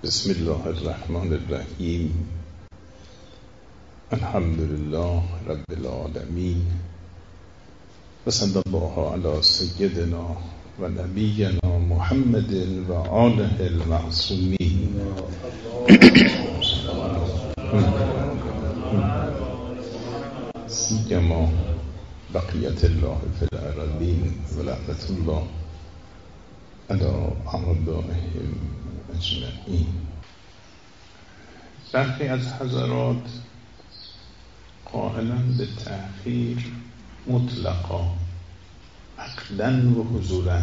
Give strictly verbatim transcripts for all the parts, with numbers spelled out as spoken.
بسم الله الرحمن الرحیم. الحمد لله رب العالمین و صلی الله علی سیدنا و نبینا محمد و آله المعصومین. سیما بقیت الله فی الارضین و لعنت الله علی اعدائهم اجمعین. برخی از حضرات قائلند به تأخیر مطلقا عقداً و حضوراً،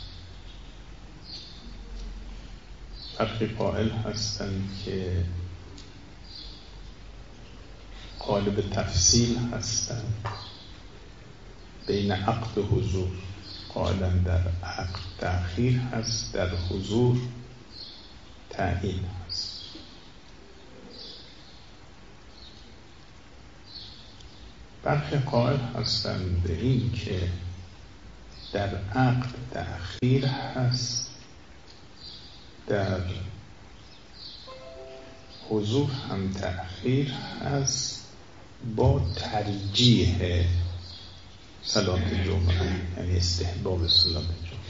برخی قائل هستند که قائل به تفصیل هستند بین عقد و حضور. قائلاً در عقد تأخیر هست، در حضور تعیین هست. برخی قائل هستند به این که در عقد تأخیر هست، در حضور هم تأخیر هست، با ترجیح صلاة جمعه، یعنی استحباب صلاة جمعه.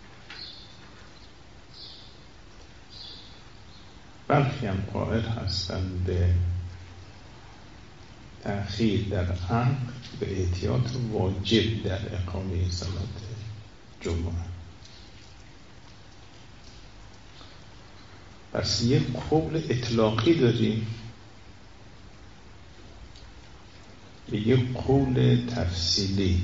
برخی هم قائل هستند به تأخیر در عقد به احتیاط واجب در اقامه صلاة جمعه. پس یک قول اطلاقی داریم به یک قول تفصیلی.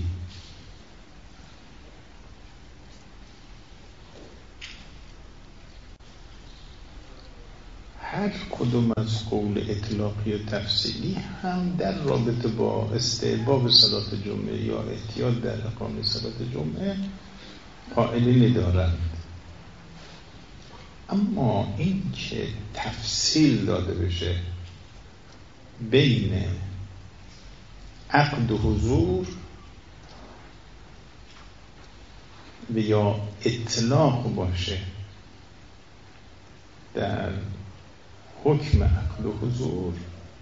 هر کدوم از قول اطلاقی و تفصیلی هم در رابطه با استحباب صلاة جمعه یا احتیاط در اقامه صلاة جمعه قائلین دارند، اما این که تفصیل داده بشه بین عقد و حضور و یا اطلاق باشه در حکم عقد و حضور،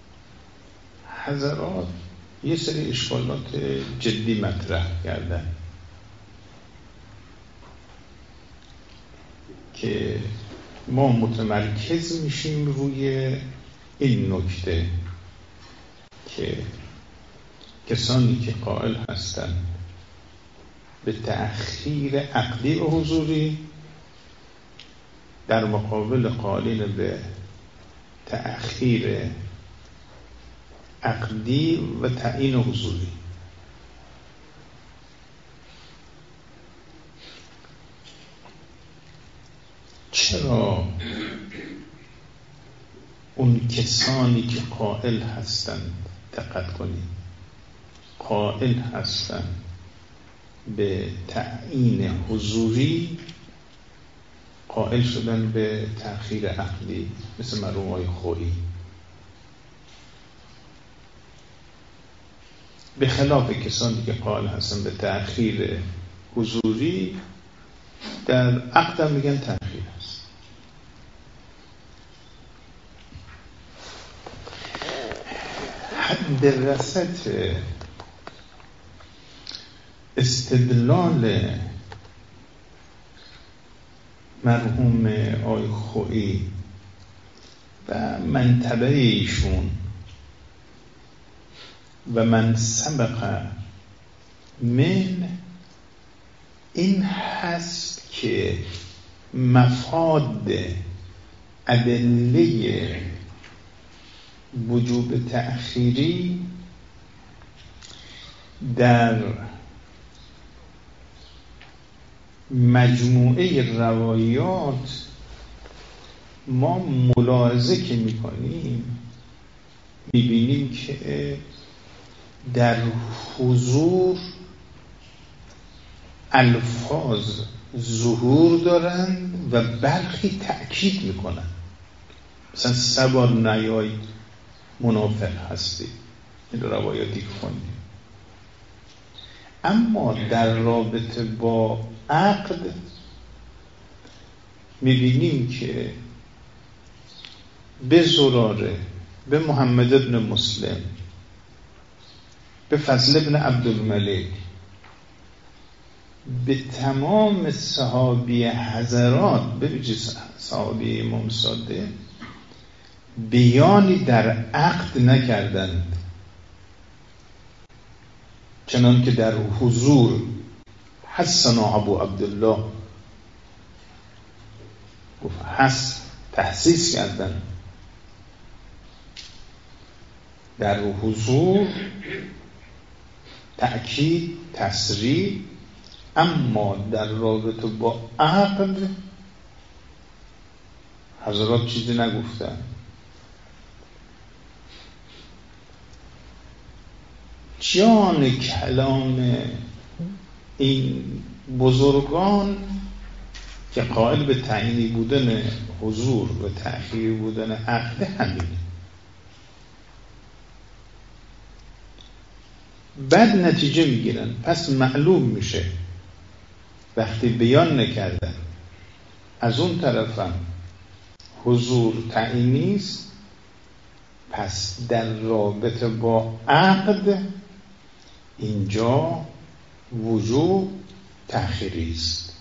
حضرات یه سری اشکالات جدی مطرح کردن که ما متمرکز میشیم روی این نکته که کسانی که قائل هستند به تأخیر عقدی و حضوری در مقابل قائلین به تأخیر عقدی و تعیین حضوری. چرا اون کسانی که قائل هستند، دقت کنید، قائل هستند به تعیین حضوری قائل شدن به تأخیر عقدی، مثل مرحوم آقای خویی، به خلاف کسانی که قائل هستند به تأخیر حضوری در عقد هم میگن تأخیر است. حد رست استدلال مرحوم آقای خویی و منطبع ایشون و من سبق من این هست که مفاد ادله وجوب تأخیری در مجموعه روایات ما ملاحظه که میکنیم میبینیم که در حضور الفاظ ظهور دارند و برخی تأکید میکنند، مثلا سبار نیای منافق هستی، این روایاتی که خوندیم. اما در رابطه با عقد میبینیم که به زراره، به محمد ابن مسلم، به فضل ابن عبدالملک، به تمام صحابی حضرات، به ویژه صحابی امام صادق، بیانی در عقد نکردند، چنان که در حضور حسن ابو عبدالله گفت حس تحسیس کردند، در حضور تأکید تصریح، اما در رابطه با عقد حضرات چیزی نگفتن. جان کلام این بزرگان که قائل به تعیینی بودن حضور و تأخیر بودن عقد همینه. بعد نتیجه میگیرن، پس معلوم میشه وقتی بیان نکردن از اون طرفم حضور تعیینی است، پس در رابطه با عقد اینجا وجوب تأخیری است.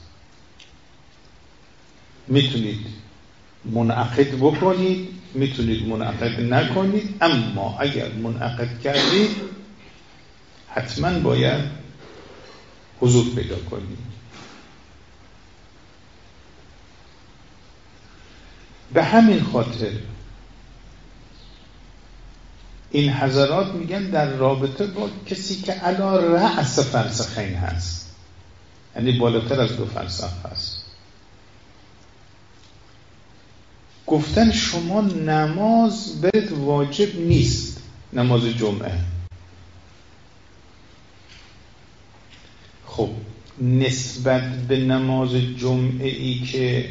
میتونید منعقد بکنید، میتونید منعقد نکنید، اما اگر منعقد کردید حتما باید حضور پیدا کنید. به همین خاطر این حضرات میگن در رابطه با کسی که علی رأس فرسخین هست، یعنی بالاتر از دو فرسخ هست، گفتن شما نماز برید واجب نیست، نماز جمعه. خب نسبت به نماز جمعه ای که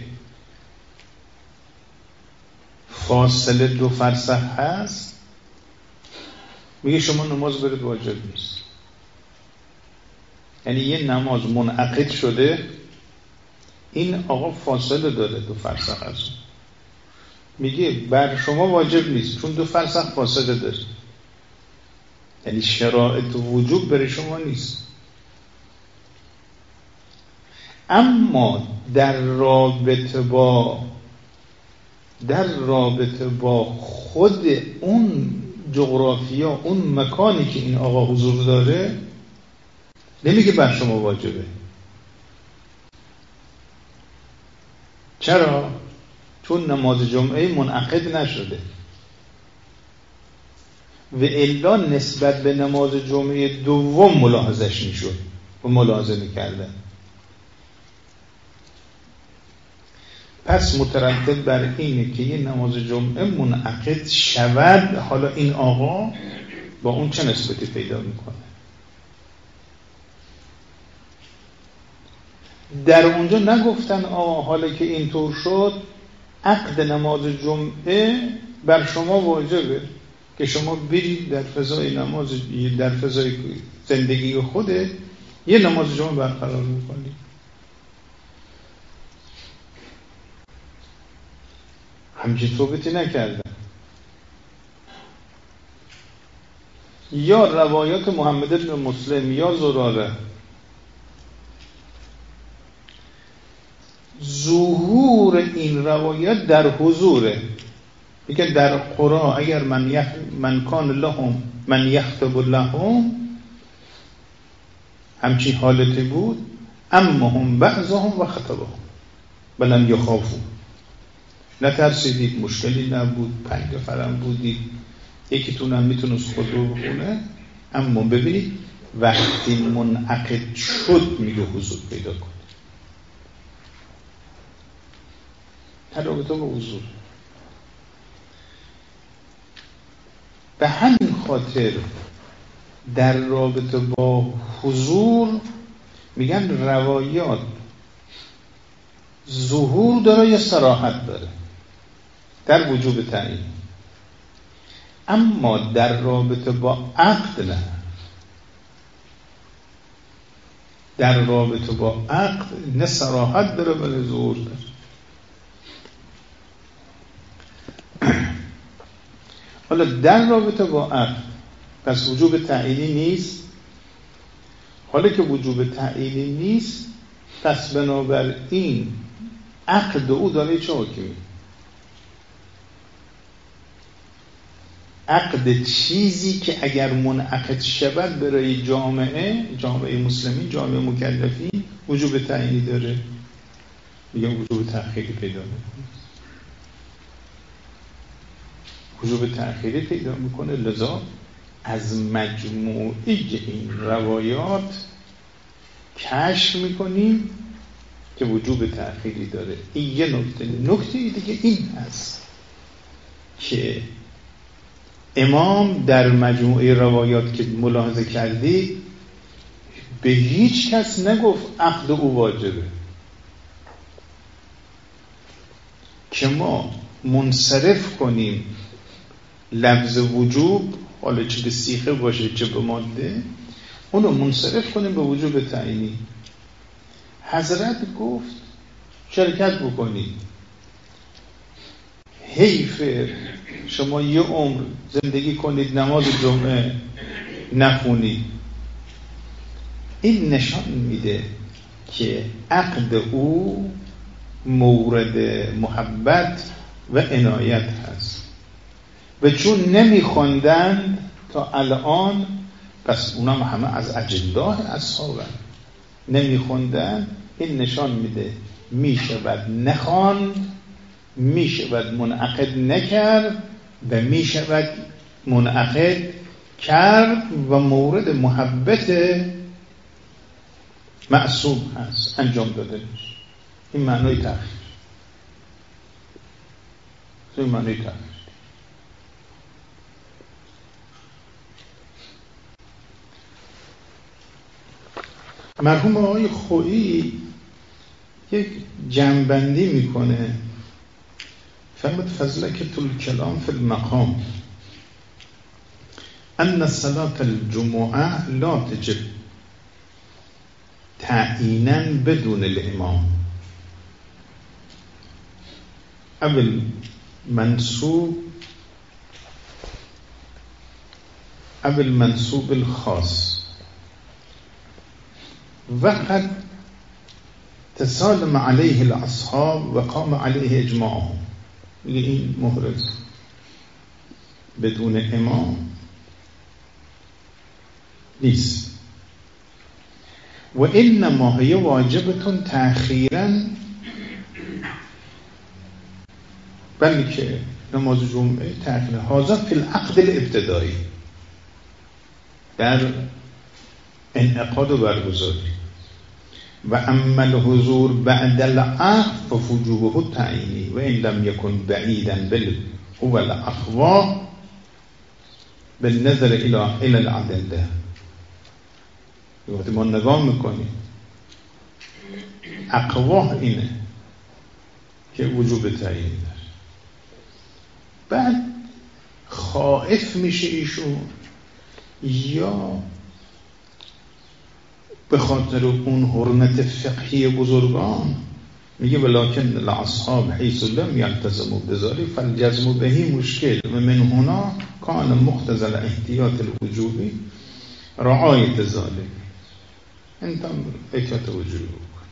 فاصله دو فرسخ هست، میگه شما نماز برید واجب نیست. یعنی یه نماز منعقد شده، این آقا فاصله داره دو فرسخ هست، میگه بر شما واجب نیست چون دو فرسخ فاصله داره. یعنی شرایط وجوب برای شما نیست. اما در رابطه با در رابطه با خود اون جغرافیا، اون مکانی که این آقا حضور داره، نمیگه بر شما واجبه. چرا؟ چون نماز جمعه منعقد نشده و الا نسبت به نماز جمعه دوم ملاحظش میشد و ملاحظه میکردن. پس مترتب بر اینه که یه نماز جمعه منعقد شود، حالا این آقا با اون چه نسبتی پیدا میکنه؟ در اونجا نگفتن آقا حالا که اینطور شد عقد نماز جمعه بر شما واجبه که شما برید در فضای نماز، در فضای زندگی خودت یه نماز جمعه برقرار میکنید. همچین صحبتی نکردن. یا روایات محمد ابن مسلم یا زراره، ظهور این روایات در حضوره. میگه در قرآن اگر من یخ من کان لهم من یخطب لهم همچین حالتی بود، اما هم بعضهم و خطبهم بلن یخافو، نترسیدید، مشکلی نبود، پنج نفرم بودید، یکیتون هم میتونست خود رو بخونه. اما ببینید وقتی منعقد شد میگه حضور پیدا کن. در رابطه با حضور، به همین خاطر در رابطه با حضور میگن روایات ظهور داره یا صراحت داره در وجوب تعیین، اما در رابطه با عقد نه. در رابطه با عقد نه صراحت داره ولی ظهور داره. حالا در رابطه با عقد پس وجوب تعیینی نیست. حالا که وجوب تعیینی نیست پس بنابراین عقد او داره چه حکمی؟ عقد چیزی که اگر منعقد شود برای جامعه جامعه مسلمین، جامعه مکلفین وجوب تعیینی داره، میگم وجوب تأخیری پیدا میکنه، وجوب تأخیری پیدا میکنه. لذا از مجموعه این روایات کشف میکنیم که وجوب تأخیری داره. این یه نکته. نکته دیگه این هست که امام در مجموعه روایات که ملاحظه کردی به هیچ کس نگفت عقد او واجبه، که ما منصرف کنیم لفظ وجوب، حالا چه به صیغه باشه چه به ماده، اونو منصرف کنیم به وجوب تعیینی. حضرت گفت شرکت بکنید، حیف شما یه عمر زندگی کنید نماز جمعه نخونید. این نشان میده که عقد او مورد محبت و عنایت هست و چون نمیخوندن تا الان، پس اونا همه از اجلاه اصحابن، نمیخوندن. این نشان میده میشود نخواند، میشود منعقد نکرد و میشود منعقد کرد و مورد محبت معصوم هست انجام داده میشه. این معنای تأخیر، این معنای تأخیر. مرحوم آقای خویی یک جنبندی میکنه، فرمود فضلکة الکلام فی المقام ان صلاة الجمعه لا تجب تعیینا بدون الامام او المنصوب او المنصوب الخاص وقد تسالم علیه الاصحاب و قام علیه اجماعهم. میگه این محرز بدون امام نیست. و انما هی واجبتون تأخیراً، بلکه نماز جمعه تأخیر هذا فی العقد الابتدایی، در انعقاد و برگزاری. و اما الحضور بعد العقد فوجوبه تعیینی و این لم یکن بعیدا بل هو الاقوی بالنظر الى الى العدله. وقتی ما نگاه میکنیم اقوا اینه که وجوب تعیینی داره. بعد خائف میشه ایشون یا به خاطر اون حرمت فقهی بزرگان، میگه ولکن الاصحاب حیث لم یلتزموا بذلک فالجزم به مشکل و من هنا کان مقتضی الاحتیاط الوجوبی رعایت ذلک. انت احتیاط وجوبی بکن.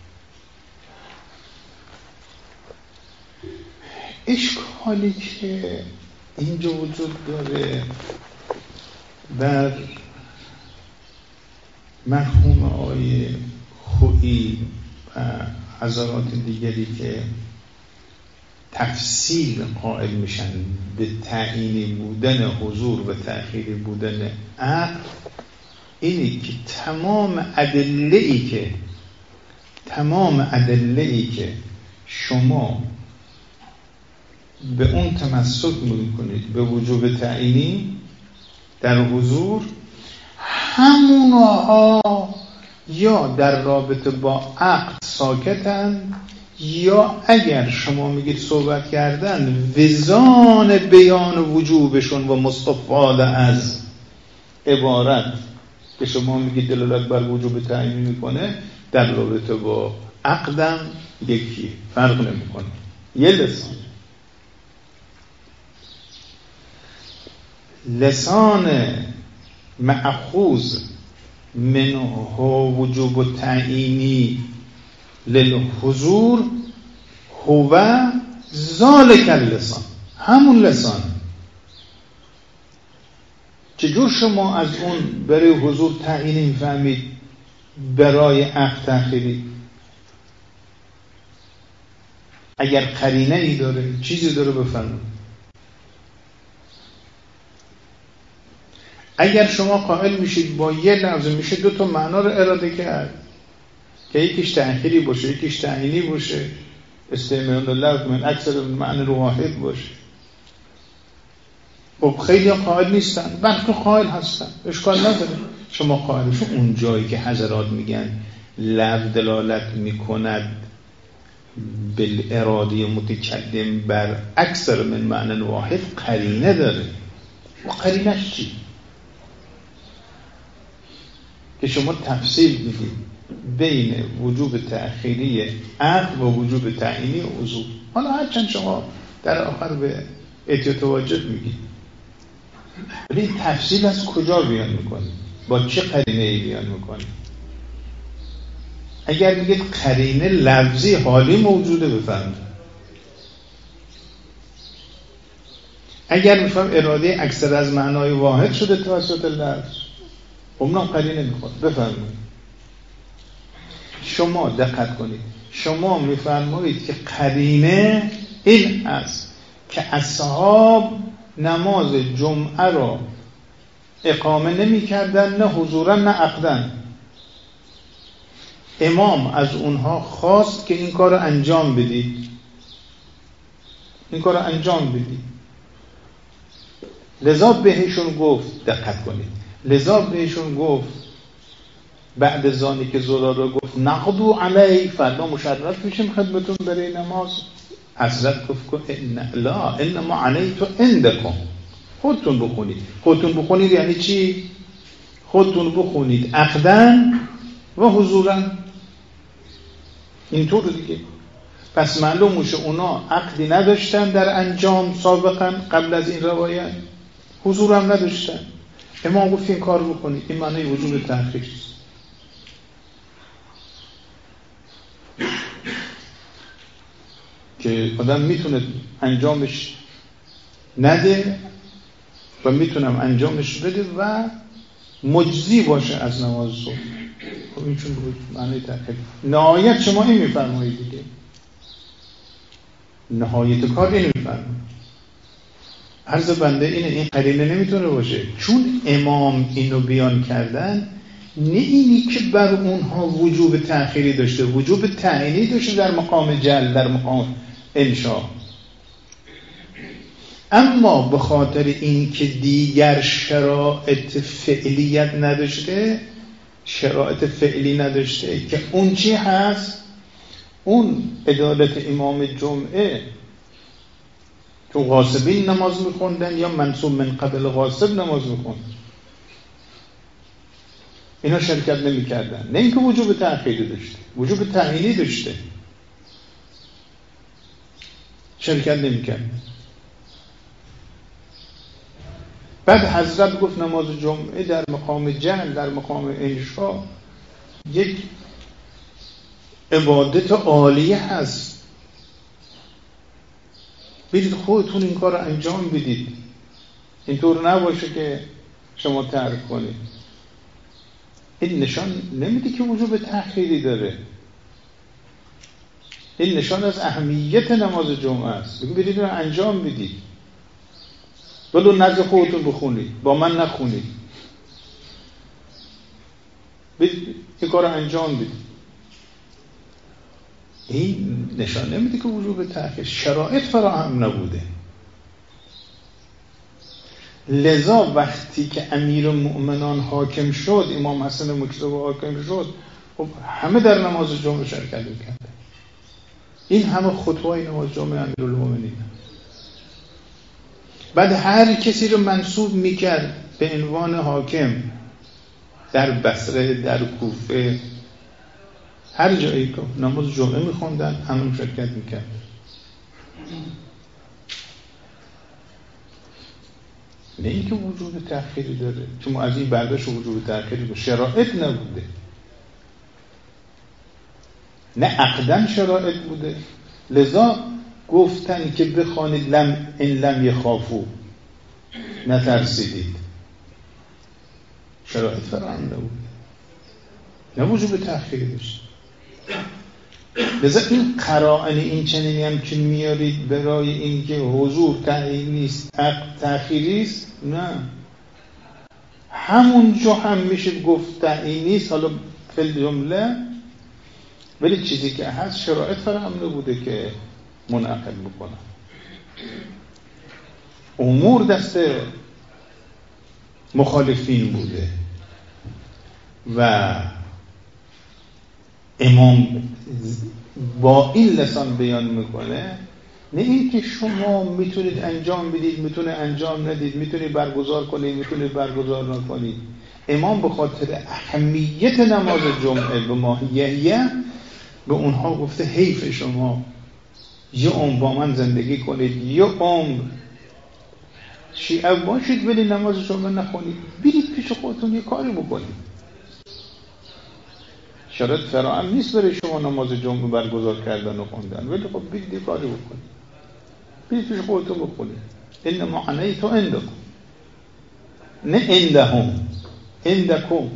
اشکالی که اینجا وجود داره در مرحوم آقای خویی و حضرات دیگری که تفصیل قائل میشن به تعیینی بودن حضور و تأخیری بودن عقد، اینی که تمام ادله‌ای که تمام ادله‌ای که شما به اون تمسک میکنید به وجوب تعیینی در حضور، همونها یا در رابطه با عقد ساکتن یا اگر شما میگید صحبت کردن وزان بیان وجوبشون و مستفاده از عبارت که شما میگید دلالت بر وجوب تعیین میکنه در رابطه با عقدم یکی فرق نمیکنه، یه لسان. لسان مأخوذ منه وجوب التعیینی للحضور هو ذالک اللسان، همون لسان. چجور شما از اون برای حضور تعیینی میفهمید برای عقد تأخیری؟ اگر قرینه ای داره، چیزی داره بفرمایید. اگر شما قائل میشید با یه لفظ میشه دو تا معنا رو اراده کرد که یکیش تأخیری باشه یکیش تعیینی باشه، استعمال اللفظ من اکثر معنی رو واحد باشه. خب خیلی قائل نیستن، بلکه قائل هستن، اشکال نداره. شما قائلشون اون جایی که حضرات میگن لفظ دلالت میکند بالاراده متکلم بر اکثر من معنی واحد، قرینه داره. و قرینش چی؟ که شما تفصیل میدید بین وجوب تأخیری عقد و وجوب تعیینی عضو. حالا هرچند شما در آخر به احتیاط واجب میگید، ولی تفصیل از کجا بیان میکنید؟ با چه قرینه‌ای بیان میکنید؟ اگر میگید قرینه لفظی حالی موجوده بفرمایید. اگر میفهم اراده اکثر از معنای واحد شده توسط لفظ، اونم قرینه میخواد بفرمایید. شما دقت کنید، شما میفرمایید که قرینه این است که اصحاب نماز جمعه را اقامه نمی کردن، نه حضورا نه عقدن. امام از اونها خواست که این کار رو انجام بدید، این کار رو انجام بدید. لذا بهشون گفت، دقت کنید، لذا بهشون گفت بعد از آنی که زرار رو گفت نقضوا علی، فردا مشرف میشیم خدمتون برای نماز. حضرت گفت ان لا انما علیت عندکم، خودتون بخونید. خودتون بخونید یعنی چی؟ خودتون بخونید عقدن و حضورا، اینطور دیگه. پس معلوم میشه اونا عقدی نداشتن در انجام سابقا قبل از این روایت، حضور هم نداشتن. امام گفت این کار بکنید، این معنی وجوب تأخیر است. که آدم میتونه انجامش نده و میتونم انجامش بده و مجزی باشه از نماز صبح. خب این چون بود معنی تأخیر. نهایت شما این میفرمایید دیگه، نهایت کار این میفرمایید. عرض بنده اینه، این قرینه نمیتونه باشه، چون امام اینو بیان کردن، نه اینی که بر اونها وجوب تأخیری داشته، وجوب تعیینی داشته در مقام جل، در مقام انشاء. اما به خاطر این که دیگر شرایط فعلیت نداشته، شرایط فعلی نداشته که اون چی هست؟ اون عدالت امام جمعه تو غاصبین نماز میخوندن یا منصوب من قبل غاصب نماز میخوندن، اینا شرکت نمیکردن. نه اینکه وجوب تأخیری داشته، وجوب تعیینی داشته، شرکت نمیکردن. بعد حضرت گفت نماز جمعه در مقام جمع، در مقام انشاء یک عبادت عالیه هست، برید خودتون این کار رو انجام بدید، اینطور نباشه که شما ترک کنید. این نشان نمیده که وجوب تأخیری داره، این نشان از اهمیت نماز جمعه است. بگید برید رو انجام بدید، ولو نزد خودتون بخونید، با من نخونید، برید این کار رو انجام بدید. این نشان نمیده که وجوب تأخیر، شرایط فراهم نبوده. لذا وقتی که امیر المؤمنان حاکم شد، امام حسن مجتبی حاکم شد، خب همه در نماز جمعه شرکت می‌کردن. این همه خطبای نماز جمعه امیر المؤمنین. بعد هر کسی رو منصوب می‌کرد به عنوان حاکم در بصره، در کوفه، هر جایی که نماز جمعه می‌خوندن همه شرکت می‌کردن. نه اینکه وجوب تأخیری داره، چون از این برداشت وجوب تأخیری بود، شرایط نبوده، نه عقدن شرایط بوده. لذا گفتن که بخوانید لم ان لم یخافو، نترسیدید، شرایط فراهم نبود، نه وجوب تأخیری داشت. لذا این قرائن این چنینی هم که میارید برای اینکه حضور تعیین نیست تأخیری است، نه، همون جو هم میشه گفت تعیین نیست، حالا فی جمله، ولی چیزی که هست شرایط فراهم نبوده که منعقد بکنه. امور دست مخالفین بوده و امام با این لسان بیان میکنه، نه این که شما میتونید انجام بدید، میتونه انجام ندید، میتونید برگزار کنید، میتونید برگزار نکنید. امام به خاطر اهمیت نماز جمعه به ماهیه به اونها گفته حیف شما یه عمر با من زندگی کنید، یه عمر شیعه باشید ولی نماز جمعه نخونید، برید پیش خودتون یه کاری بکنید. شرایط فراهم نیست برای شما نماز جمعه برگزار کردن و خوندن، ولی خب برید یه کاری بکنید، برید پیش خودتون بخونید. انما عنیت عندکم، نه عندهم، عندکم،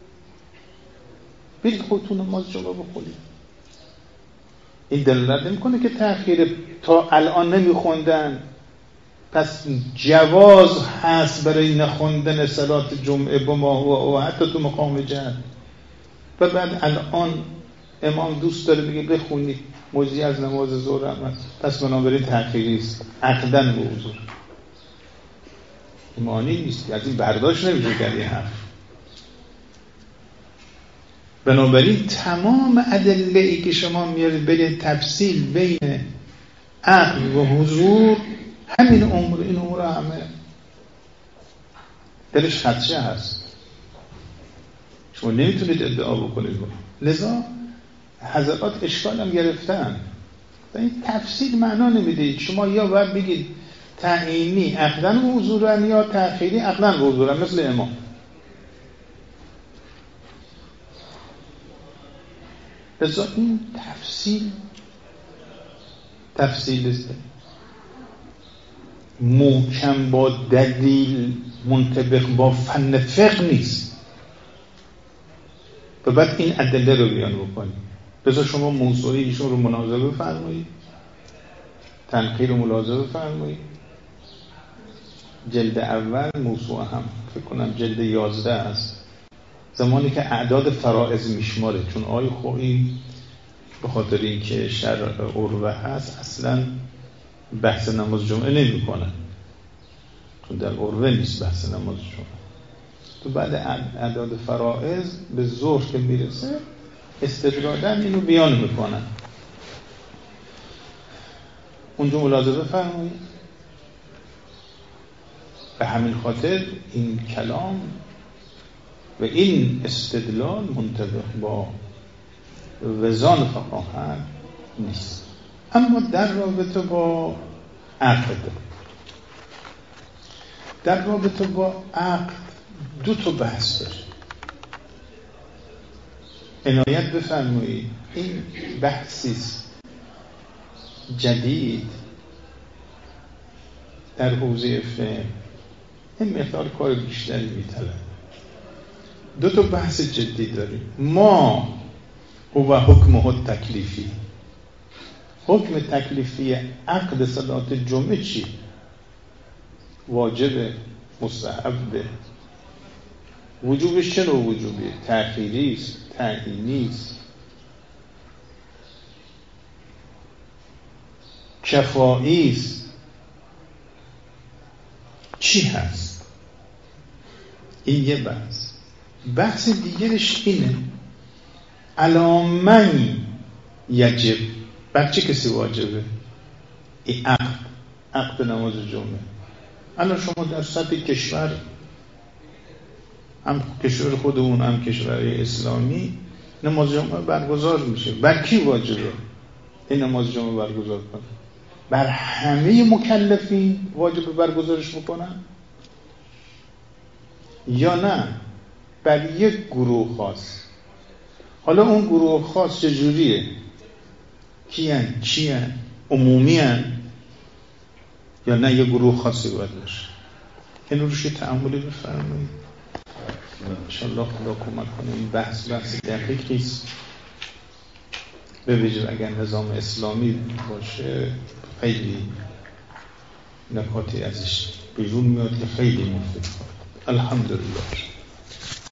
برید خودتون نماز جمعه بخونید. این دلالت نمی‌کنه که تأخیر تا الان نمی‌خوندن پس جواز هست برای نخوندن صلات جمعه با ما و حتی تو مقام جمع. و بعد الان امام دوست داره میگه بخونید، موضوعی از نماز ظهر هم هست، پس بنابراین تأخیری است، عقدن به حضور. ایمانی نیست، از این برداشت نمیشه کرد این حرف. بنابراین تمام ادله‌ای که شما میارید برید تفصیل بین عقل و حضور، همین امور این امور همه درش خدشه هست، شما نمیتونید ادعا بکنید. لذا حضرات اشکال هم گرفتن و این تفصیل معنا نمیده. شما یا باید بگید تعیینی عقدن و حضورن یا تأخیری عقدن و حضورن، مثل امام. لذا این تفصیل تفصیل است محکم با دلیل منطبق با فن فقه نیست. و بعد این ادله رو بیان بکنید. بذار شما موضوعی ایشون رو مناظره بفرمایید، تنقیح رو ملاحظه بفرمایید. جلد اول موضوع هم فکر کنم جلد یازده است، زمانی که اعداد فرائض میشماره، چون آی خویی به خاطر اینکه شرع عروه هست اصلا بحث نماز جمعه نمی کنن، چون در عروه نیست بحث نماز جمعه. تو بعد اعداد فرائض به ظهر که میرسه استدلالن اینو بیان میکنن، اونجا ملاحظه بفرمایید. به همین خاطر این کلام و این استدلال منطبق با وزان فقاهت نیست. اما در رابطه با عقد، در رابطه با عقد دو تا بحث داره، عنایت بفرمایید. این بحثی جدید در حوزه فقه، این مقدار کار بیشتری می‌طلبه. دو تا بحث جدی داریم. ما هو حکمه تکلیفی، حکم تکلیفی عقد صلات جمعه چی؟ واجب، مستحب، وجوبش چه نوع وجوبی؟ تأخیری است، تعیینی است، کفایی است، چی هست؟ این یه بحث. بحث دیگرش اینه علی من یجب، بر چه کسی واجبه این عقد، عقد نماز جمعه. الان شما در سطح کشور، هم کشور خودمون هم کشور اسلامی، نماز جمعه برگزار میشه. بر کی واجبه این نماز جمعه برگزار کنه؟ بر همه مکلفین واجب برگزارش بکنن؟ یا نه بر یک گروه خاص؟ حالا اون گروه خاص چجوریه؟ کیان؟ چیان؟ عمومیان؟ یا نه یه گروه خاصی باید باشه؟ این روش یه تأملی بفرمایید انشاءالله خدا کمک کنه. این بحث بحث دقیقی است، به ویژه اگر نظام اسلامی باشه خیلی نکاتی ازش بیرون میاد که خیلی مفید. الحمدلله.